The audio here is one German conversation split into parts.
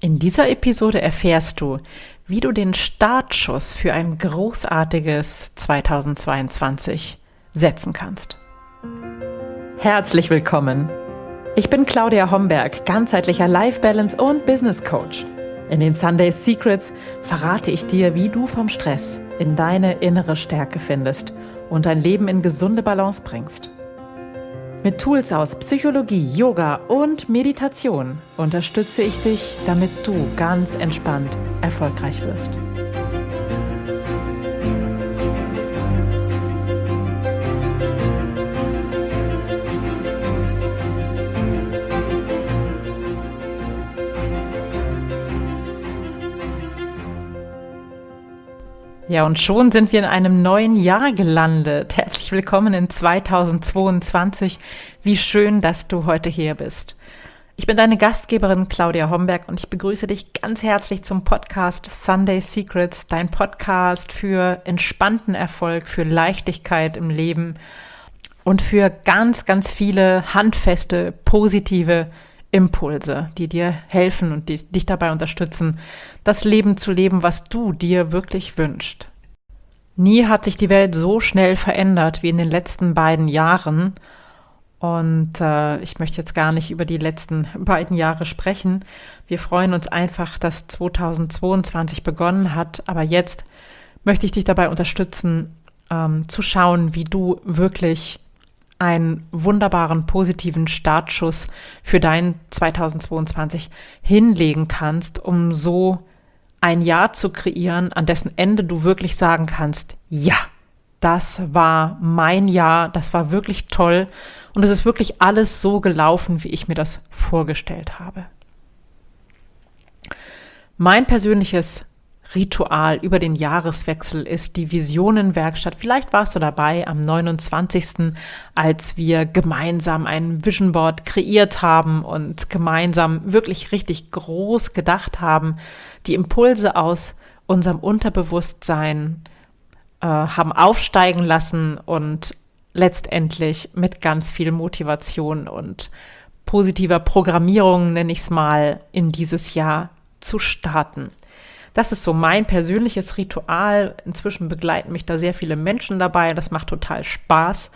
In dieser Episode erfährst du, wie du den Startschuss für ein großartiges 2022 setzen kannst. Herzlich willkommen! Ich bin Claudia Homberg, ganzheitlicher Life Balance und Business Coach. In den Sunday Secrets verrate ich dir, wie du vom Stress in deine innere Stärke findest und dein Leben in gesunde Balance bringst. Mit Tools aus Psychologie, Yoga und Meditation unterstütze ich dich, damit du ganz entspannt erfolgreich wirst. Ja, und schon sind wir in einem neuen Jahr gelandet. Herzlich willkommen in 2022. Wie schön, dass du heute hier bist. Ich bin deine Gastgeberin Claudia Homberg und ich begrüße dich ganz herzlich zum Podcast Sunday Secrets, dein Podcast für entspannten Erfolg, für Leichtigkeit im Leben und für ganz, ganz viele handfeste, positive Impulse, die dir helfen und die dich dabei unterstützen, das Leben zu leben, was du dir wirklich wünschst. Nie hat sich die Welt so schnell verändert wie in den letzten beiden Jahren. Und ich möchte jetzt gar nicht über die letzten beiden Jahre sprechen. Wir freuen uns einfach, dass 2022 begonnen hat. Aber jetzt möchte ich dich dabei unterstützen, zu schauen, wie du wirklich einen wunderbaren, positiven Startschuss für dein 2022 hinlegen kannst, um so ein Jahr zu kreieren, an dessen Ende du wirklich sagen kannst, ja, das war mein Jahr, das war wirklich toll und es ist wirklich alles so gelaufen, wie ich mir das vorgestellt habe. Mein persönliches Ritual über den Jahreswechsel ist die Visionenwerkstatt. Vielleicht warst du dabei am 29., als wir gemeinsam ein Vision Board kreiert haben und gemeinsam wirklich richtig groß gedacht haben. Die Impulse aus unserem Unterbewusstsein haben aufsteigen lassen und letztendlich mit ganz viel Motivation und positiver Programmierung, nenne ich es mal, in dieses Jahr zu starten. Das ist so mein persönliches Ritual. Inzwischen begleiten mich da sehr viele Menschen dabei. Das macht total Spaß.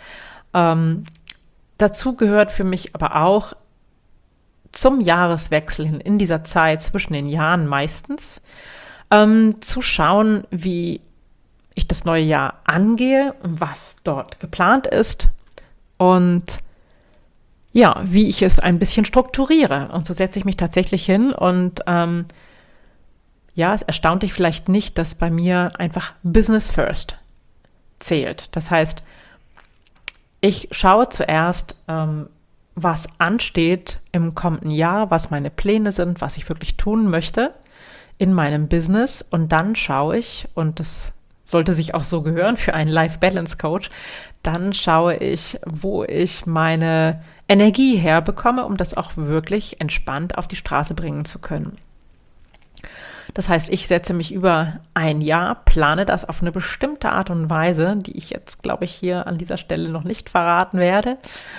Dazu gehört für mich aber auch zum Jahreswechsel hin, in dieser Zeit zwischen den Jahren meistens, zu schauen, wie ich das neue Jahr angehe, was dort geplant ist und ja, wie ich es ein bisschen strukturiere. Und so setze ich mich tatsächlich hin und ja, es erstaunt dich vielleicht nicht, dass bei mir einfach Business First zählt. Das heißt, ich schaue zuerst, was ansteht im kommenden Jahr, was meine Pläne sind, was ich wirklich tun möchte in meinem Business. Und dann schaue ich, und das sollte sich auch so gehören für einen Life Balance Coach, dann schaue ich, wo ich meine Energie herbekomme, um das auch wirklich entspannt auf die Straße bringen zu können. Das heißt, ich setze mich über ein Jahr, plane das auf eine bestimmte Art und Weise, die ich jetzt, glaube ich, hier an dieser Stelle noch nicht verraten werde.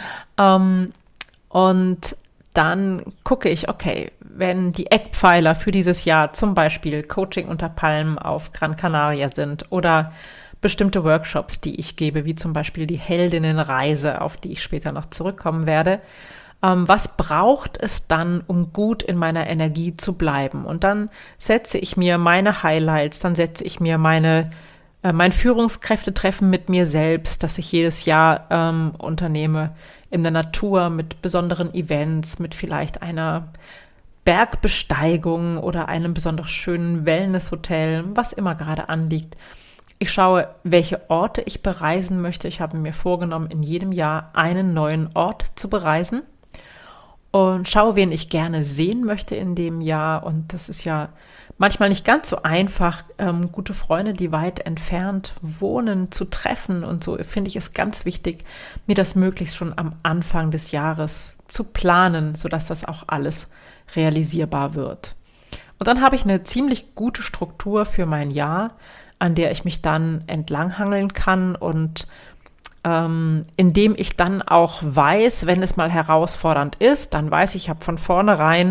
Und dann gucke ich, okay, wenn die Eckpfeiler für dieses Jahr zum Beispiel Coaching unter Palmen auf Gran Canaria sind oder bestimmte Workshops, die ich gebe, wie zum Beispiel die Heldinnenreise, auf die ich später noch zurückkommen werde, was braucht es dann, um gut in meiner Energie zu bleiben? Und dann setze ich mir meine Highlights, dann setze ich mir mein Führungskräftetreffen mit mir selbst, das ich jedes Jahr unternehme, in der Natur mit besonderen Events, mit vielleicht einer Bergbesteigung oder einem besonders schönen Wellnesshotel, was immer gerade anliegt. Ich schaue, welche Orte ich bereisen möchte. Ich habe mir vorgenommen, in jedem Jahr einen neuen Ort zu bereisen. Und schaue, wen ich gerne sehen möchte in dem Jahr. Und das ist ja manchmal nicht ganz so einfach, gute Freunde, die weit entfernt wohnen, zu treffen. Und so finde ich es ganz wichtig, mir das möglichst schon am Anfang des Jahres zu planen, sodass das auch alles realisierbar wird. Und dann habe ich eine ziemlich gute Struktur für mein Jahr, an der ich mich dann entlanghangeln kann und indem ich dann auch weiß, wenn es mal herausfordernd ist, dann weiß ich, ich habe von vornherein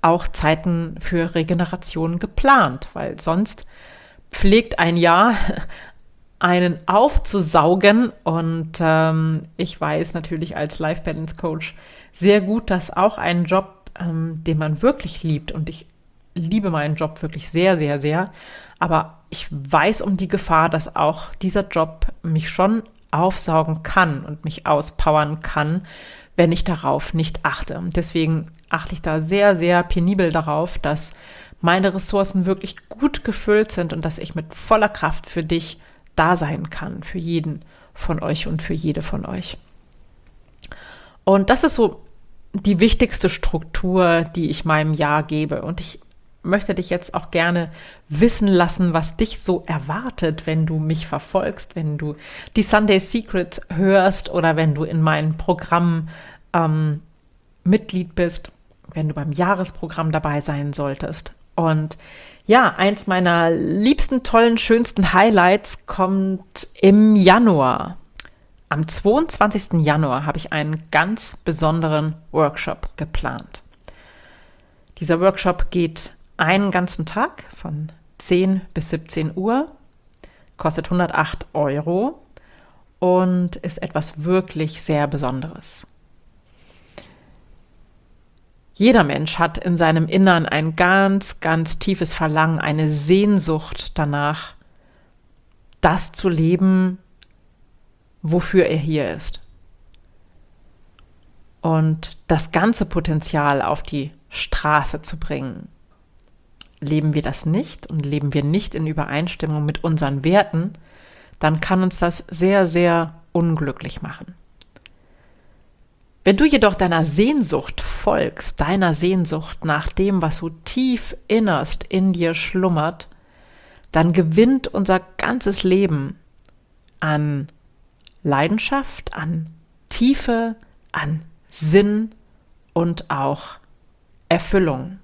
auch Zeiten für Regeneration geplant, weil sonst pflegt ein Jahr einen aufzusaugen. Und ich weiß natürlich als Life Balance Coach sehr gut, dass auch ein Job, den man wirklich liebt, und ich liebe meinen Job wirklich sehr, sehr, sehr, aber ich weiß um die Gefahr, dass auch dieser Job mich schon aufsaugen kann und mich auspowern kann, wenn ich darauf nicht achte. Und deswegen achte ich da sehr, sehr penibel darauf, dass meine Ressourcen wirklich gut gefüllt sind und dass ich mit voller Kraft für dich da sein kann, für jeden von euch und für jede von euch. Und das ist so die wichtigste Struktur, die ich meinem Jahr gebe. Und ich möchte dich jetzt auch gerne wissen lassen, was dich so erwartet, wenn du mich verfolgst, wenn du die Sunday Secret hörst oder wenn du in meinem Programm Mitglied bist, wenn du beim Jahresprogramm dabei sein solltest. Und ja, eins meiner liebsten, tollen, schönsten Highlights kommt im Januar. Am 22. Januar habe ich einen ganz besonderen Workshop geplant. Dieser Workshop geht einen ganzen Tag von 10 bis 17 Uhr, kostet 108 € und ist etwas wirklich sehr Besonderes. Jeder Mensch hat in seinem Innern ein ganz, ganz tiefes Verlangen, eine Sehnsucht danach, das zu leben, wofür er hier ist. Und das ganze Potenzial auf die Straße zu bringen. Leben wir das nicht und leben wir nicht in Übereinstimmung mit unseren Werten, dann kann uns das sehr, sehr unglücklich machen. Wenn du jedoch deiner Sehnsucht folgst, deiner Sehnsucht nach dem, was so tief innerst in dir schlummert, dann gewinnt unser ganzes Leben an Leidenschaft, an Tiefe, an Sinn und auch Erfüllung.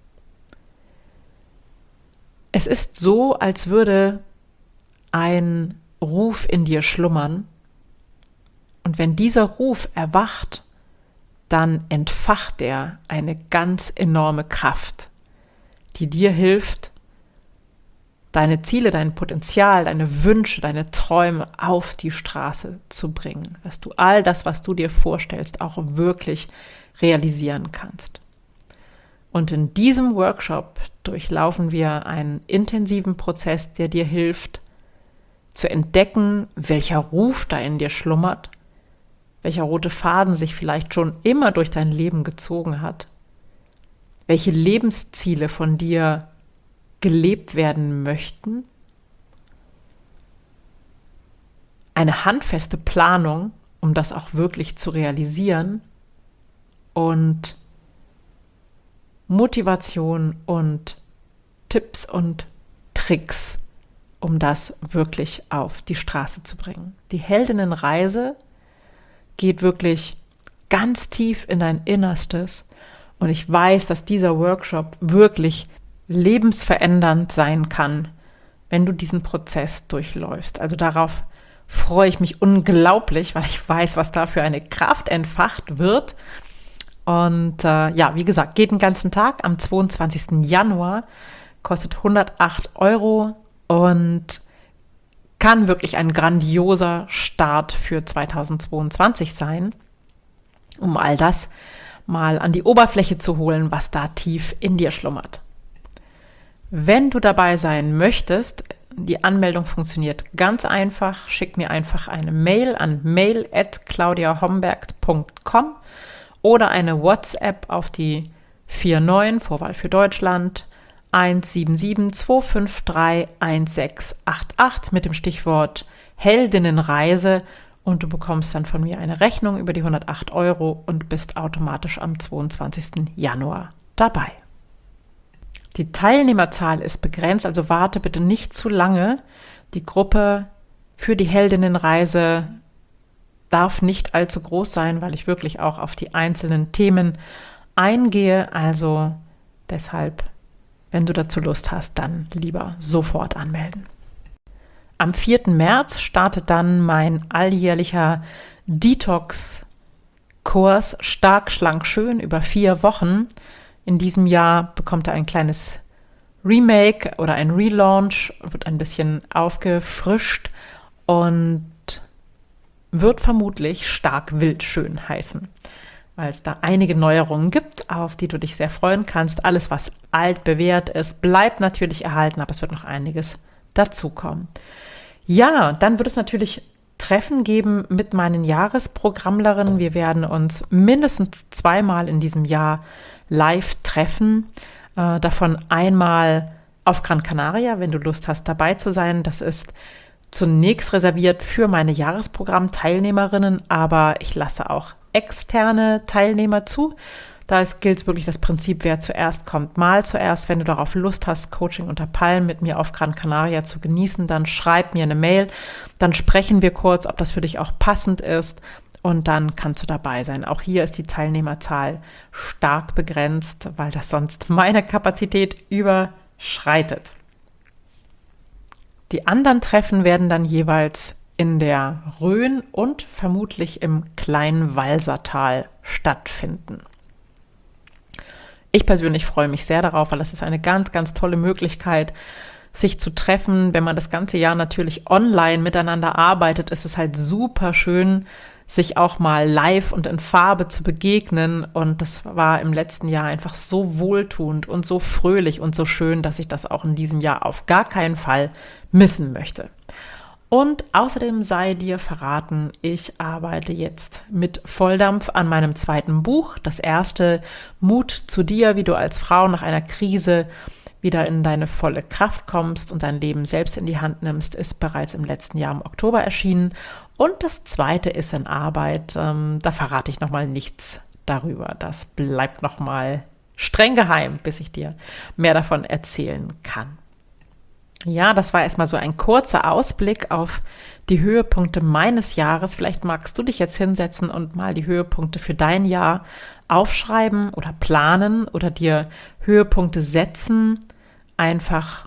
Es ist so, als würde ein Ruf in dir schlummern, und wenn dieser Ruf erwacht, dann entfacht er eine ganz enorme Kraft, die dir hilft, deine Ziele, dein Potenzial, deine Wünsche, deine Träume auf die Straße zu bringen, dass du all das, was du dir vorstellst, auch wirklich realisieren kannst. Und in diesem Workshop durchlaufen wir einen intensiven Prozess, der dir hilft, zu entdecken, welcher Ruf da in dir schlummert, welcher rote Faden sich vielleicht schon immer durch dein Leben gezogen hat, welche Lebensziele von dir gelebt werden möchten, eine handfeste Planung, um das auch wirklich zu realisieren, und Motivation und Tipps und Tricks, um das wirklich auf die Straße zu bringen. Die Heldinnenreise geht wirklich ganz tief in dein Innerstes, und ich weiß, dass dieser Workshop wirklich lebensverändernd sein kann, wenn du diesen Prozess durchläufst. Also darauf freue ich mich unglaublich, weil ich weiß, was da für eine Kraft entfacht wird. Und wie gesagt, geht den ganzen Tag am 22. Januar, kostet 108 € und kann wirklich ein grandioser Start für 2022 sein, um all das mal an die Oberfläche zu holen, was da tief in dir schlummert. Wenn du dabei sein möchtest, die Anmeldung funktioniert ganz einfach. Schick mir einfach eine Mail an mail@claudiahomberg.com oder eine WhatsApp auf die 49, Vorwahl für Deutschland, 177 253 1688 mit dem Stichwort Heldinnenreise, und du bekommst dann von mir eine Rechnung über die 108 € und bist automatisch am 22. Januar dabei. Die Teilnehmerzahl ist begrenzt, also warte bitte nicht zu lange. Die Gruppe für die Heldinnenreise darf nicht allzu groß sein, weil ich wirklich auch auf die einzelnen Themen eingehe. Also deshalb, wenn du dazu Lust hast, dann lieber sofort anmelden. Am 4. März startet dann mein alljährlicher Detox-Kurs Stark, Schlank, Schön über 4 Wochen, In diesem Jahr bekommt er ein kleines Remake oder ein Relaunch, wird ein bisschen aufgefrischt und wird vermutlich stark wildschön heißen, weil es da einige Neuerungen gibt, auf die du dich sehr freuen kannst. Alles, was alt bewährt ist, bleibt natürlich erhalten, aber es wird noch einiges dazukommen. Ja, dann wird es natürlich Treffen geben mit meinen Jahresprogrammlerinnen. Wir werden uns mindestens 2-mal in diesem Jahr live treffen. Davon einmal auf Gran Canaria, wenn du Lust hast, dabei zu sein. Das ist zunächst reserviert für meine Jahresprogramm-Teilnehmerinnen, aber ich lasse auch externe Teilnehmer zu. Da gilt wirklich das Prinzip, wer zuerst kommt, mal zuerst. Wenn du darauf Lust hast, Coaching unter Palmen mit mir auf Gran Canaria zu genießen, dann schreib mir eine Mail. Dann sprechen wir kurz, ob das für dich auch passend ist. Und dann kannst du dabei sein. Auch hier ist die Teilnehmerzahl stark begrenzt, weil das sonst meine Kapazität überschreitet. Die anderen Treffen werden dann jeweils in der Rhön und vermutlich im kleinen Walsertal stattfinden. Ich persönlich freue mich sehr darauf, weil das ist eine ganz, ganz tolle Möglichkeit, sich zu treffen. Wenn man das ganze Jahr natürlich online miteinander arbeitet, ist es halt super schön, sich auch mal live und in Farbe zu begegnen. Und das war im letzten Jahr einfach so wohltuend und so fröhlich und so schön, dass ich das auch in diesem Jahr auf gar keinen Fall missen möchte. Und außerdem sei dir verraten, ich arbeite jetzt mit Volldampf an meinem zweiten Buch. Das erste, Mut zu dir, wie du als Frau nach einer Krise wieder in deine volle Kraft kommst und dein Leben selbst in die Hand nimmst, ist bereits im letzten Jahr im Oktober erschienen. Und das zweite ist in Arbeit. Da verrate ich nochmal nichts darüber. Das bleibt nochmal streng geheim, bis ich dir mehr davon erzählen kann. Ja, das war erstmal so ein kurzer Ausblick auf die Höhepunkte meines Jahres. Vielleicht magst du dich jetzt hinsetzen und mal die Höhepunkte für dein Jahr aufschreiben oder planen oder dir Höhepunkte setzen. Einfach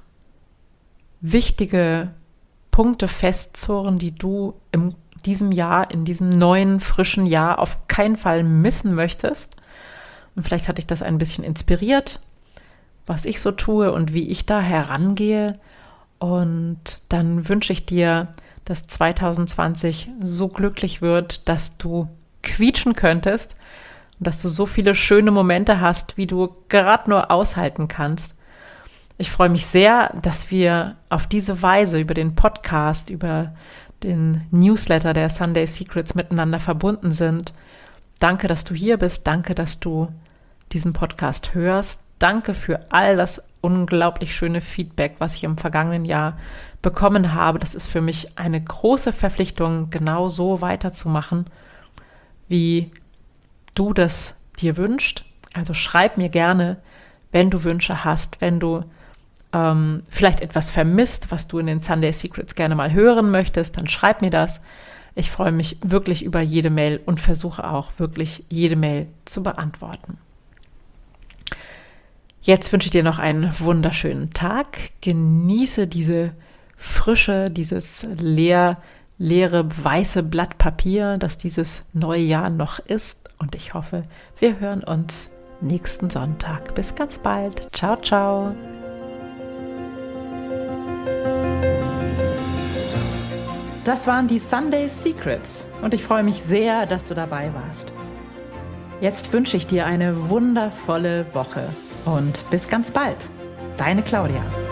wichtige Punkte festzurren, die du in diesem Jahr, in diesem neuen, frischen Jahr auf keinen Fall missen möchtest. Und vielleicht hat dich das ein bisschen inspiriert, was ich so tue und wie ich da herangehe. Und dann wünsche ich dir, dass 2020 so glücklich wird, dass du quietschen könntest und dass du so viele schöne Momente hast, wie du gerade nur aushalten kannst. Ich freue mich sehr, dass wir auf diese Weise über den Podcast, über den Newsletter der Sunday Secrets miteinander verbunden sind. Danke, dass du hier bist. Danke, dass du diesen Podcast hörst. Danke für all das unglaublich schöne Feedback, was ich im vergangenen Jahr bekommen habe. Das ist für mich eine große Verpflichtung, genau so weiterzumachen, wie du das dir wünschst. Also schreib mir gerne, wenn du Wünsche hast, wenn du vielleicht etwas vermisst, was du in den Sunday Secrets gerne mal hören möchtest, dann schreib mir das. Ich freue mich wirklich über jede Mail und versuche auch wirklich jede Mail zu beantworten. Jetzt wünsche ich dir noch einen wunderschönen Tag. Genieße diese Frische, dieses leere weiße Blatt Papier, das dieses neue Jahr noch ist. Und ich hoffe, wir hören uns nächsten Sonntag. Bis ganz bald. Ciao, ciao. Das waren die Sunday Secrets und ich freue mich sehr, dass du dabei warst. Jetzt wünsche ich dir eine wundervolle Woche und bis ganz bald. Deine Claudia.